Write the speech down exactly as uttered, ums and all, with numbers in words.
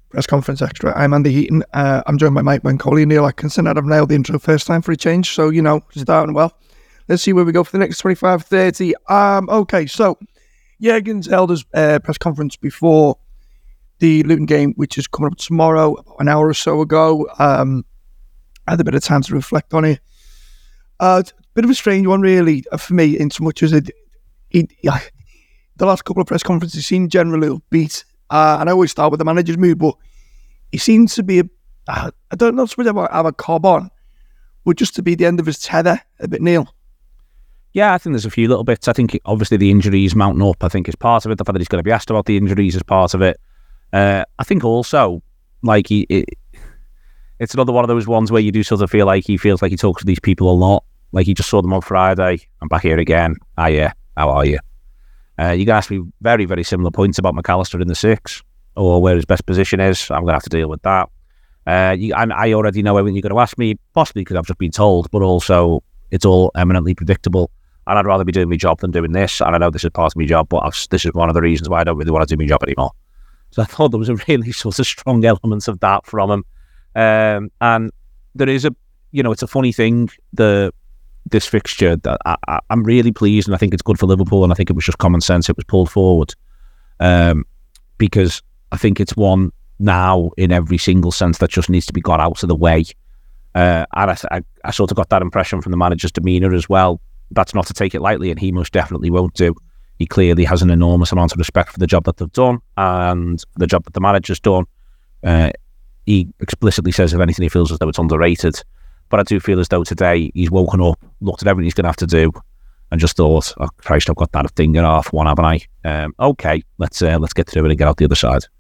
Press Conference Extra. I'm Andy Heaton. Uh, I'm joined by Mike Macaulay and Neil Atkinson. I've nailed the intro first time for a change, so, you know, starting well. Let's see where we go for the next twenty-five, thirty. Um, okay, so Jurgen's held his uh, press conference before the Luton game, which is coming up tomorrow, about an hour or so ago. Um, I had a bit of time to reflect on it. Uh, it's a bit of a strange one, really, for me, in so much as it, it, yeah, the last couple of press conferences seem generally upbeat. Uh, and I always start with the manager's mood, but he seems to be, a, uh, I don't know so much about have a cob on, but just to be the end of his tether a bit, Neil. Yeah, I think there's a few little bits. I think obviously the injuries mounting up, I think is part of it. The fact that he's going to be asked about the injuries is part of it. Uh, I think also, like, he, it, it's another one of those ones where you do sort of feel like he feels like he talks to these people a lot. Like he just saw them on Friday. I'm back here again. Ah, yeah. How are you? Uh, you can ask me very, very similar points about McAllister in the six or where his best position is. I'm going to have to deal with that. Uh, you, I, I already know everything you're going to ask me, possibly because I've just been told, but also it's all eminently predictable. And I'd rather be doing my job than doing this. And I know this is part of my job, but I've, this is one of the reasons why I don't really want to do my job anymore. So I thought there was a really sort of strong element of that from him. Um, and there is a, you know, it's a funny thing, the this fixture, that I, I, I'm really pleased, and I think it's good for Liverpool, and I think it was just common sense it was pulled forward. Um, because I think it's one now in every single sense that just needs to be got out of the way. Uh, and I, I, I sort of got that impression from the manager's demeanour as well. That's not to take it lightly, and he most definitely won't do. He clearly has an enormous amount of respect for the job that they've done and the job that the manager's done. Uh, he explicitly says, if anything, he feels as though it's underrated. But I do feel as though today he's woken up, looked at everything he's going to have to do, and just thought, oh Christ, I've got that thing and half one, haven't I? Um, okay, let's uh, let's get through it and get out the other side.